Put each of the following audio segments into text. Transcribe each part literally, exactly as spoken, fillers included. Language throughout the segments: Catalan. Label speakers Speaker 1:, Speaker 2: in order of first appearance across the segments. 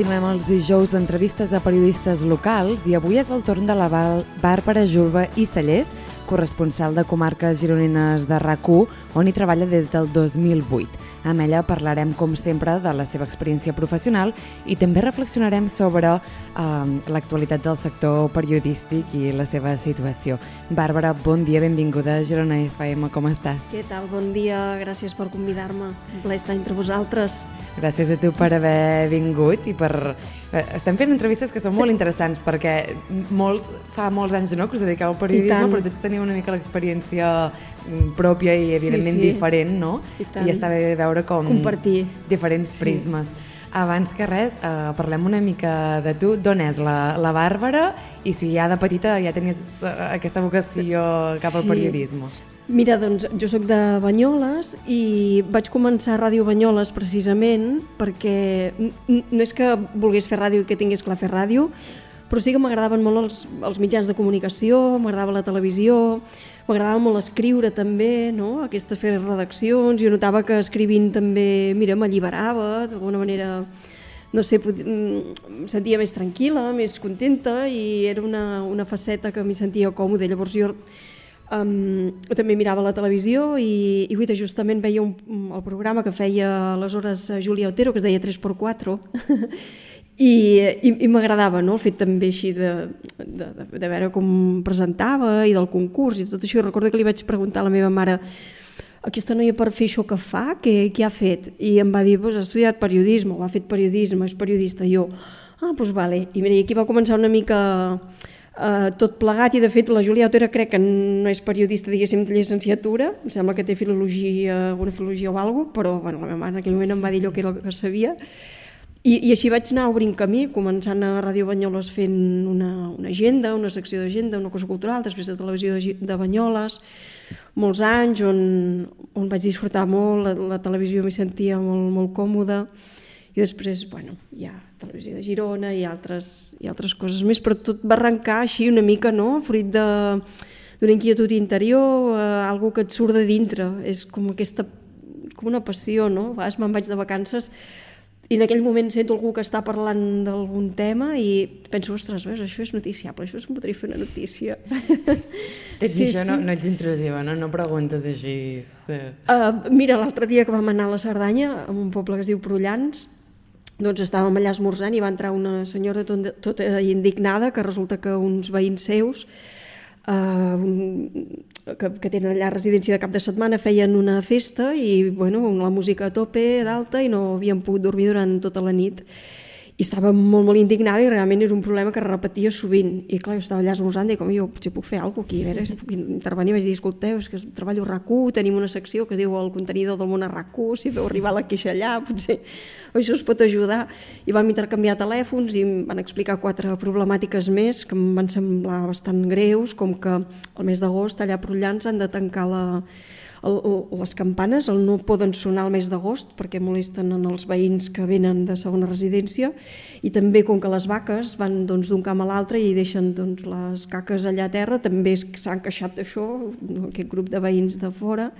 Speaker 1: Continuem els dijous d'entrevistes a periodistes locals i avui és el torn de la Bàrbara Julba i Cellers, corresponsal de comarques gironines de RAC u, on hi treballa des del dos mil vuit. Amb ella parlarem, com sempre, de la seva experiència professional i també reflexionarem sobre eh, l'actualitat del sector periodístic i la seva situació. Bàrbara, bon dia, benvinguda a Girona F M, com estàs?
Speaker 2: Què tal? Bon dia, gràcies per convidar-me. Un plaer estar entre vosaltres.
Speaker 1: Gràcies a tu per haver vingut i per... Estem fent entrevistes que són molt interessants perquè molts, fa molts anys no, que us dediqueu al periodisme, però tots teniu una mica l'experiència pròpia i evidentment sí, sí. diferent, no?
Speaker 2: I,
Speaker 1: I està bé veure com
Speaker 2: compartir
Speaker 1: diferents sí. prismes. Abans que res, eh, parlem una mica de tu. D'on és la, la Bàrbara i si ja de petita ja tenies aquesta vocació cap al
Speaker 2: sí.
Speaker 1: periodisme?
Speaker 2: Mira, doncs jo sóc de Banyoles i vaig començar a Ràdio Banyoles precisament perquè no és que volgués fer ràdio i que tingués clar fer ràdio, però sí que m'agradaven molt els, els mitjans de comunicació, m'agradava la televisió, m'agradava molt escriure també, no? Aquesta fer redaccions, jo notava que escrivint també, mira, m'alliberava, d'alguna manera, no sé, em sentia més tranquil·la, més contenta i era una, una faceta que m'hi sentia còmode. Llavors jo Um, també mirava la televisió i, i guita, justament veia un, el programa que feia aleshores Júlia Otero, que es deia tres per quatre, i, i, i m'agradava, no? El fet també així de, de, de veure com presentava i del concurs i tot això. I recordo que li vaig preguntar a la meva mare: aquesta noia per fer això que fa, què, què ha fet? I em va dir, pues, ha estudiat periodisme, o ha fet periodisme, és periodista. I jo, ah, doncs vale. I mira, i aquí va començar una mica... Uh, tot plegat, i de fet la Júlia Otero crec que no és periodista, diguéssim, de llicenciatura, em sembla que té filologia, alguna filologia o alguna cosa, però bueno, la meva mare en aquell moment em va dir allò que era el que sabia, i, i així vaig anar obrint camí, començant a Ràdio Banyoles fent una, una agenda, una secció d'agenda, una cosa cultural, després de Televisió de, de Banyoles, molts anys on, on vaig disfrutar molt, la, la televisió m'hi sentia molt, molt còmoda, i després, bueno, hi ha Televisió de Girona i altres, i altres coses més, però tot va arrencar així una mica, no?, fruit d'una inquietud interior, eh, algo que et surt de dintre, és com aquesta, com una passió, no? A vegades me'n vaig de vacances i en aquell moment sento algú que està parlant d'algun tema i penso, ostres, veus, això és noticiable, això es podria fer una notícia.
Speaker 1: Ets sí, això, sí. No, no ets intrusiva, no? No preguntes així. Sí.
Speaker 2: Uh, mira, l'altre dia que vam anar a la Cerdanya, a un poble que es diu Prullans, doncs estàvem allà esmorzant i va entrar una senyora tota tot indignada que resulta que uns veïns seus uh, un, que, que tenen allà residència de cap de setmana feien una festa i bueno, la música a tope d'alta i no havien pogut dormir durant tota la nit i estava molt, molt indignada i realment era un problema que es repetia sovint i clar, jo estava allà esmorzant i com jo potser puc fer alguna cosa aquí, a veure si puc intervenir. Vaig dir, escolteu, és que treballo a RAC u, tenim una secció que es diu el contenidor del món a RAC u, si feu arribar la queixa allà potser això us pot ajudar. I vam intercanviar telèfons i em van explicar quatre problemàtiques més que em van semblar bastant greus, com que el mes d'agost allà a Prullans han de tancar la El, el, les campanes, el no poden sonar el mes d'agost perquè molesten en els veïns que venen de segona residència i també com que les vaques van d'un doncs, camp a l'altre i deixen doncs, les caques allà a terra, també s'han queixat d'això, aquest grup de veïns de fora.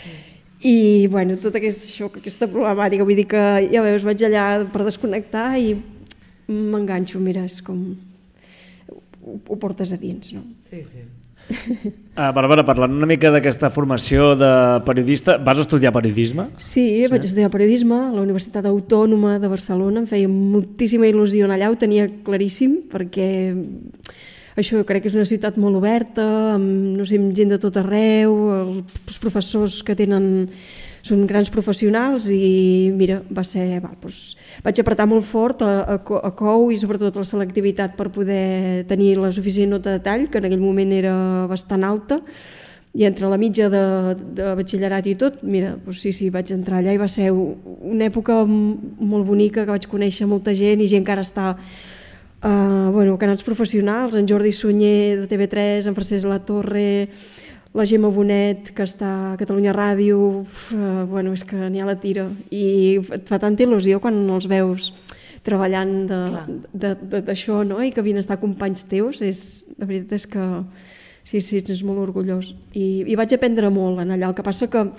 Speaker 2: I bueno, tot aquest, això, aquesta problemàtica, vull dir que ja veus, vaig allà per desconnectar i m'enganxo, mira, és com ho, ho portes a dins, no?
Speaker 1: Sí, sí.
Speaker 3: Uh, Bàrbara, parlant una mica d'aquesta formació de periodista, vas estudiar periodisme?
Speaker 2: Sí, sí, vaig estudiar periodisme a la Universitat Autònoma de Barcelona, em feia moltíssima il·lusió allà, ho tenia claríssim, perquè això crec que és una ciutat molt oberta, amb, no sé, amb gent de tot arreu, els professors que tenen són grans professionals i mira, va ser, va, doncs, vaig apretar molt fort a, a, a cou i sobretot la selectivitat per poder tenir la suficient nota de tall, que en aquell moment era bastant alta, i entre la mitja de, de batxillerat i tot, mira, doncs sí, sí, vaig entrar allà i va ser una època molt bonica que vaig conèixer molta gent i gent que ara està uh, bueno, canals professionals, en Jordi Sunyer de T V tres, en Francesc Latorre, la Gemma Bonet, que està a Catalunya Ràdio, uf, uh, bueno, és que n'hi ha la tira. I et fa tanta il·lusió quan els veus treballant d'això, no? I que vinen a estar companys teus, és, la veritat és que sí, sí, és molt orgullós. I, i vaig aprendre molt en allà. El que passa que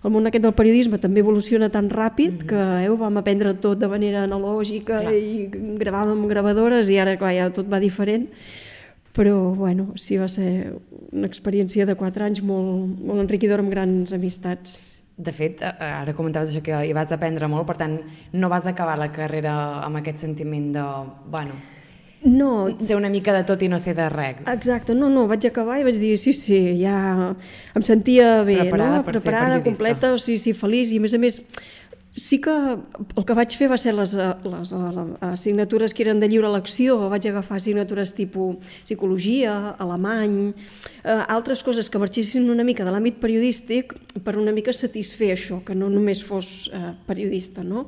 Speaker 2: el món aquest del periodisme també evoluciona tan ràpid que eh, ho vam aprendre tot de manera analògica clar. I gravàvem amb gravadores i ara clar, ja tot va diferent. Però bueno, sí, va ser una experiència de quatre anys molt, molt enriquidora amb grans amistats.
Speaker 1: De fet, ara comentaves això que hi vas aprendre molt, per tant, no vas acabar la carrera amb aquest sentiment de, bueno,
Speaker 2: no,
Speaker 1: ser una mica de tot i no ser de res.
Speaker 2: Exacte, no, no, vaig acabar i vaig dir, sí, sí, ja em sentia bé,
Speaker 1: preparada
Speaker 2: no?
Speaker 1: per
Speaker 2: preparada,
Speaker 1: ser periodista.
Speaker 2: completa, sí, sí, feliç, i a més a més, sí que el que vaig fer va ser les, les, les assignatures que eren de lliure elecció, vaig agafar assignatures tipus psicologia, alemany, eh, altres coses que marxessin una mica de l'àmbit periodístic per una mica satisfer això, que no només fos eh, periodista, no?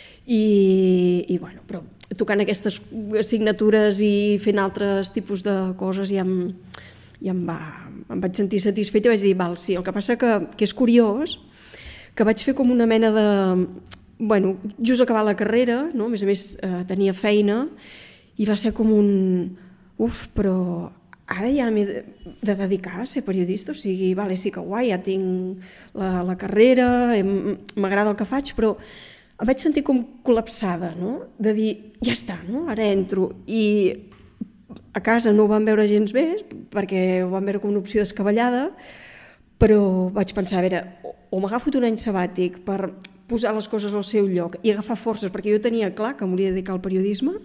Speaker 2: I, i bueno, però tocant aquestes assignatures i fent altres tipus de coses ja em, ja em, va, em vaig sentir satisfet i vaig dir, val, sí, el que passa que, que és curiós, que vaig fer com una mena de... Bueno, just acabar la carrera, no? A més a més eh, tenia feina, i va ser com un... Uf, però ara ja m'he de, de dedicar a ser periodista, o sigui, vale, sí que guai, ja tinc la, la carrera, m'agrada el que faig, però em vaig sentir com col·lapsada, no? De dir, ja està, no? Ara entro. I a casa no ho van veure gens bé, perquè ho van veure com una opció descabellada, però vaig pensar, a veure, o m'agafo un any sabàtic per posar les coses al seu lloc i agafar forces, perquè jo tenia clar que m'hauria de dedicar al periodisme,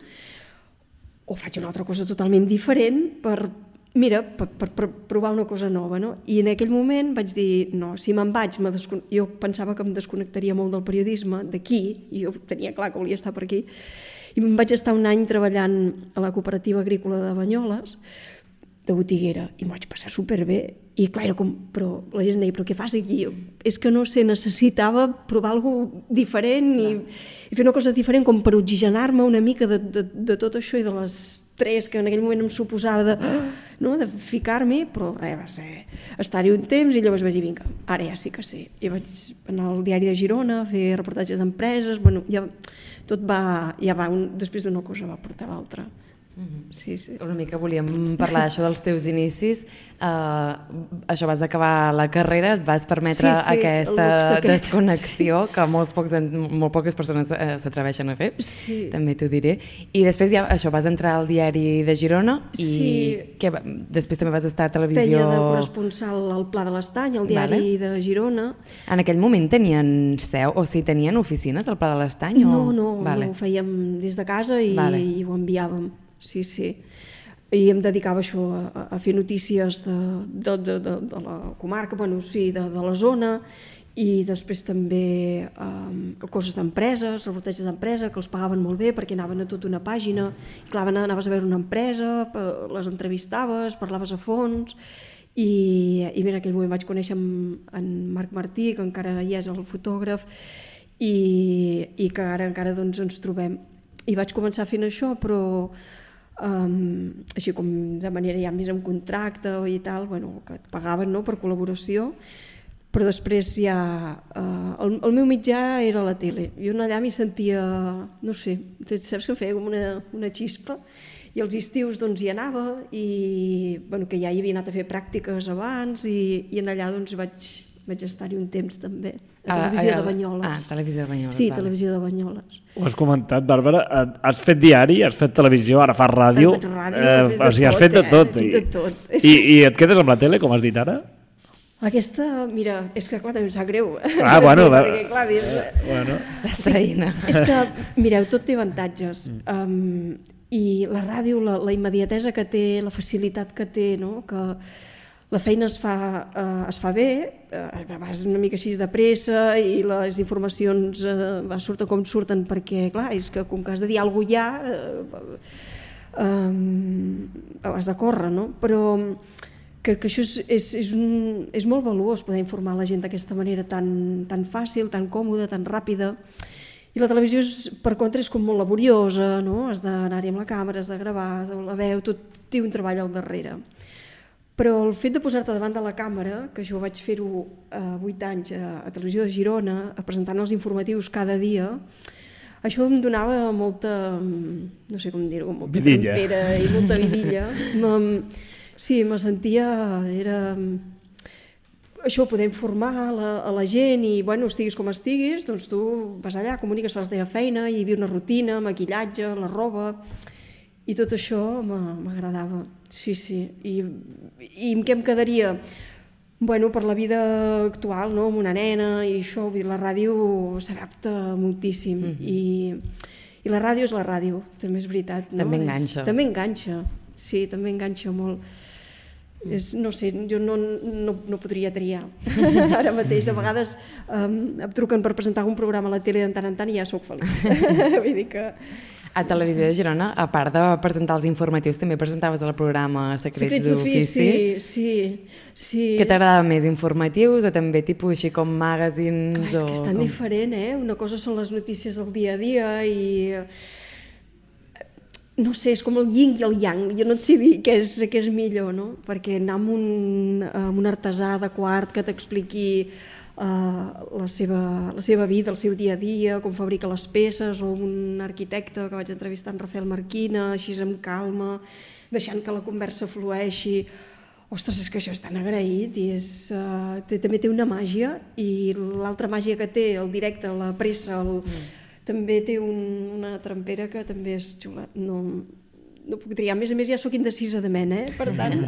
Speaker 2: o faig una altra cosa totalment diferent per, mira, per, per, per provar una cosa nova, no? I en aquell moment vaig dir, no, si me'n vaig, me descon... jo pensava que em desconnectaria molt del periodisme, d'aquí, i jo tenia clar que volia estar per aquí, i em vaig estar un any treballant a la cooperativa agrícola de Banyoles, de botiguera, i m'ho vaig passar superbé. I clar, era com, però la gent deia, però què fas aquí? És que no sé, necessitava provar alguna cosa diferent i, i fer una cosa diferent com per oxigenar-me una mica de, de, de tot això i de l'estrès que en aquell moment em suposava de, no, de ficar-m'hi, però res, va ser estar-hi un temps i llavors vaig dir, vinga, ara ja sí que sí. I vaig anar al diari de Girona a fer reportatges d'empreses, bueno, ja tot va, ja va, un, després d'una cosa va portar l'altra. Sí, sí.
Speaker 1: Una mica volíem parlar d'això dels teus inicis. Uh, això, vas acabar la carrera, et vas permetre sí, sí, aquesta desconnexió que molts pocs, molt poques persones uh, s'atreveixen a fer, sí. També t'ho diré. I després ja, això, vas entrar al diari de Girona i sí. Què, després també vas estar a televisió...
Speaker 2: Feia de corresponsal al Pla de l'Estany, al diari vale. De Girona.
Speaker 1: En aquell moment tenien seu, o sigui, tenien oficines al Pla de l'Estany?
Speaker 2: No,
Speaker 1: o...
Speaker 2: no, vale. No, ho fèiem des de casa i, vale. I ho enviàvem. Sí, sí. I em dedicava això a, a fer notícies de, de, de, de, de la comarca, bueno, sí, de, de la zona, i després també um, coses d'empreses, reportatges d'empresa, que els pagaven molt bé perquè anaven a tota una pàgina, i clar, anaves a veure una empresa, les entrevistaves, parlaves a fons, i, i mira, en aquell moment vaig conèixer en Marc Martí, que encara hi és el fotògraf, i, i que ara encara doncs, ens trobem. I vaig començar fent això, però Um, així com de manera ja més amb contracte i tal, bueno, que et pagaven, no?, per col·laboració, però després ja uh, el, el meu mitjà era la tele. Jo allà m'hi sentia, no sé, saps que em feia com una, una xispa, i els estius doncs hi anava i bueno, que ja hi havia anat a fer pràctiques abans i, i en allà doncs vaig, vaig estar-hi un temps també, a Televisió de Banyoles.
Speaker 1: Ah, Televisió de Banyoles.
Speaker 2: Sí,
Speaker 1: vale.
Speaker 2: Televisió de Banyoles.
Speaker 3: Ho has comentat, Bàrbara, has fet diari, has fet televisió, ara fas ràdio.
Speaker 2: Has fet ràdio,
Speaker 3: eh,
Speaker 2: has fet de
Speaker 3: o sigui, has
Speaker 2: tot,
Speaker 3: fet de tot.
Speaker 2: Eh? Fet de tot.
Speaker 3: I, I et quedes amb la tele, com has dit ara?
Speaker 2: Aquesta, mira, és que clar, també em sap greu.
Speaker 3: Ah, bueno,
Speaker 2: perquè, clar, dir,
Speaker 3: eh, bueno.
Speaker 1: Estàs traient.
Speaker 2: És que, mireu, tot té avantatges. Um, I la ràdio, la, la immediatesa que té, la facilitat que té, no?, que la feina es fa, eh, es fa bé, eh, vas una mica així de pressa i les informacions eh, surten com surten perquè, clar, és que com que has de dir alguna cosa ja, eh, eh, has de córrer, no? Però que, que això és, és, és, un, és molt valuós poder informar la gent d'aquesta manera tan, tan fàcil, tan còmoda, tan ràpida. I la televisió, és, per contra, és com molt laboriosa, no? Has d'anar-hi amb la càmera, has de gravar, la veu, tot té un treball al darrere. Però el fet de posar-te davant de la càmera, que jo vaig fer-ho a vuit anys a, a Televisió de Girona, a presentant els informatius cada dia, això em donava molta, no sé com dir-ho, molta trompera i molta vidilla. Sí, me sentia, era això, poder informar a la, a la gent i, bueno, estiguis com estiguis, doncs tu vas allà, comuniques, fas la teva feina, hi havia una rutina, maquillatge, la roba, i tot això m'agradava, sí, sí. I, i amb què em quedaria? Bueno, per la vida actual, no?, amb una nena i això, vull dir, la ràdio s'adapta moltíssim, mm-hmm. i, i la ràdio és la ràdio, també és veritat. No?
Speaker 1: També enganxa.
Speaker 2: És, també enganxa, sí, també enganxa molt. És, no sé, jo no, no, no podria triar ara mateix. A vegades um, em truquen per presentar un programa a la tele de tant en tant i ja sóc feliç. Vull dir que...
Speaker 1: A Televisió de Girona, a part de presentar els informatius, també presentaves el programa Secrets,
Speaker 2: Secrets d'Ofici. Sí, sí.
Speaker 1: Què t'agrada més, informatius o també tipus així com magazines?
Speaker 2: Clar, és que és tan
Speaker 1: com...
Speaker 2: diferent, eh? Una cosa són les notícies del dia a dia i... no sé, és com el yin i el yang, jo no et sé dir què és, què és millor, no? Perquè anar amb un, amb un artesà de quart que t'expliqui uh, la, seva, la seva vida, el seu dia a dia, com fabrica les peces, o un arquitecte que vaig entrevistar, en Rafael Marquina, així amb calma, deixant que la conversa flueixi. Ostres, és que això és tan agraït i és, uh, té, també té una màgia, i l'altra màgia que té, el directe, la pressa, el... Mm. també té un, una trempera que també és xula. No, no puc triar. A més a més, ja sóc indecisa de mena, eh? Per tant,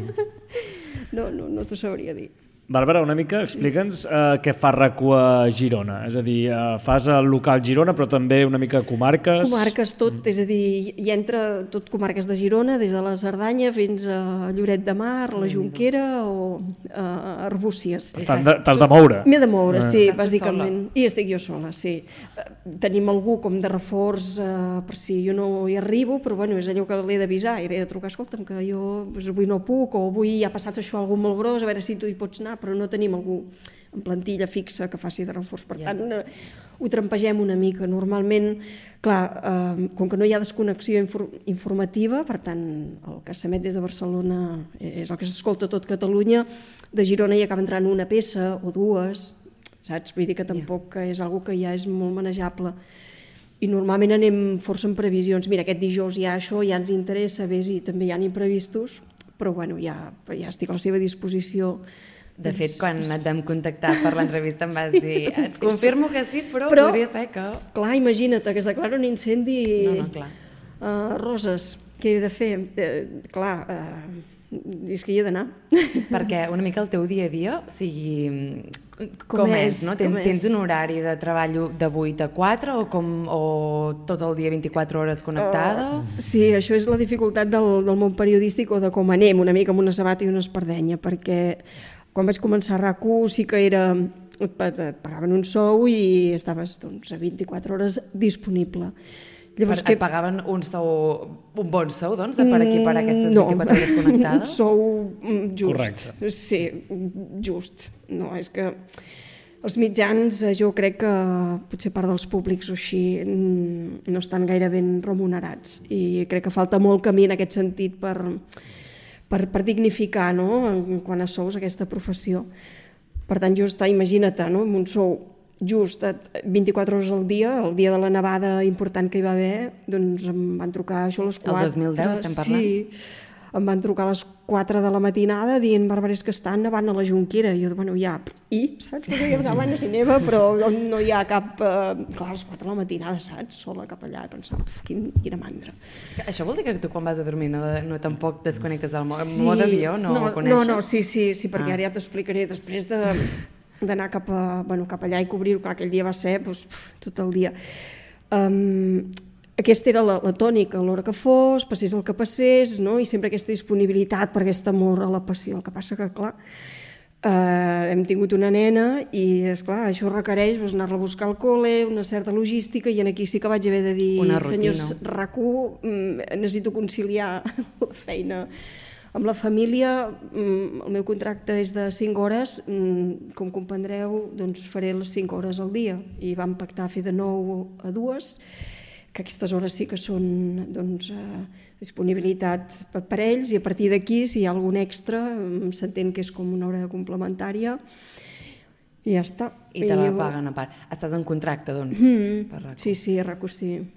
Speaker 2: no, no, no t'ho sabria dir.
Speaker 3: Bàrbara, una mica, explica'ns uh, què fa RAC1 a Girona. És a dir, uh, fas el local Girona, però també una mica comarques...
Speaker 2: Comarques tot, és a dir, hi entra tot comarques de Girona, des de la Cerdanya fins a Lloret de Mar, la Jonquera o uh, Arbúcies.
Speaker 3: T'has de moure.
Speaker 2: M'he de moure, sí,
Speaker 1: Estàs
Speaker 2: bàsicament. I estic jo sola, sí. Tenim algú com de reforç uh, per si jo no hi arribo, però bueno, és allò que l'he d'avisar, i l'he de trucar, escolta'm, que jo pues, avui no puc, o avui ha passat això algú molt gros, a veure si tu hi pots anar, però no tenim algú en plantilla fixa que faci de reforç. Per tant, yeah. ho trampegem una mica. Normalment, clar, eh, com que no hi ha desconnexió infor informativa, per tant, el que s'emet des de Barcelona és el que s'escolta a tot Catalunya, de Girona hi acaba entrant una peça o dues, saps? Vull dir que tampoc yeah. és algo que ja és molt manejable. I normalment anem força en previsions. Mira, aquest dijous hi ha això, ja ens interessa, vés, i també hi ha imprevistos, però bueno, ja, ja estic a la seva disposició.
Speaker 1: De fet, quan et vam contactar per l'entrevista em vas dir, et confirmo que sí, però,
Speaker 2: però
Speaker 1: podria ser que...
Speaker 2: Clar, imagina't que es declara un incendi...
Speaker 1: No, no, clar.
Speaker 2: Uh, Roses, què he de fer? Uh, clar, uh, és que hi he d'anar.
Speaker 1: Perquè una mica el teu dia a dia, o sigui, com,
Speaker 2: com
Speaker 1: és,
Speaker 2: és,
Speaker 1: no? Tens,
Speaker 2: com
Speaker 1: tens
Speaker 2: és?
Speaker 1: un horari de treball de vuit a quatre o, com, o tot el dia vint-i-quatre hores connectada?
Speaker 2: Uh, sí, això és la dificultat del, del món periodístic, o de com anem, una mica amb una sabata i una espardenya, perquè quan vaig començar a RAC1 sí que era, et pagaven un sou i estaves doncs, a vint-i-quatre hores disponible.
Speaker 1: Llavors, per, que... Et pagaven un sou, un bon sou, doncs, de per equipar aquestes vint-i-quatre hores connectades?
Speaker 2: No, un sou just.
Speaker 3: Correcte.
Speaker 2: Sí, just. No, és que els mitjans, jo crec que potser part dels públics o així no estan gaire ben remunerats, i crec que falta molt camí en aquest sentit per... Per, per dignificar, no?, en quant a sous, aquesta professió. Per tant, jo està, imagina't, no?, amb un sou just vint-i-quatre hores al dia, el dia de la nevada important que hi va haver, doncs em van trucar això a les quatre...
Speaker 1: El dos mil deu estem parlant?
Speaker 2: Sí, em van trucar a les quatre de la matinada dient, Bàrbara, és que estan nevant a la Jonquera. I jo, bueno, ja, i, saps? Perquè jo, bueno, si neva, però no hi ha cap... Eh... Clar, a les quatre de la matinada, saps? Sola cap allà, i pensava, quin, quina mandra.
Speaker 1: Això vol dir que tu quan vas a dormir no, no tampoc desconnectes del mode
Speaker 2: sí,
Speaker 1: avió? No,
Speaker 2: no,
Speaker 1: ho coneixes?
Speaker 2: No, no, sí, sí, sí, perquè
Speaker 1: ah.
Speaker 2: ara ja t'explicaré. Després de d'anar cap, a, bueno, cap allà i cobrir-ho, clar, aquell dia va ser doncs, tot el dia. Um, Aquesta era la, la tònica, a l'hora que fos, passés el que passés, no? I sempre aquesta disponibilitat per aquest amor a la passió. El que passa que, clar, eh, hem tingut una nena i, esclar, això requereix doncs, anar-la a buscar al col·le, una certa logística, i en aquí sí que vaig haver de dir, senyors RAC1, necessito conciliar la feina amb la família. El meu contracte és de cinc hores, com comprendreu, doncs faré les cinc hores al dia, i vam pactar fer de nou a dues, que aquestes hores sí que són doncs, eh, disponibilitat per, per ells, i a partir d'aquí, si hi ha algun extra, s'entén que és com una hora complementària, i ja està.
Speaker 1: I te la paguen a part. Estàs en contracte, doncs?
Speaker 2: Mm, per sí, sí, a RAC1 sí.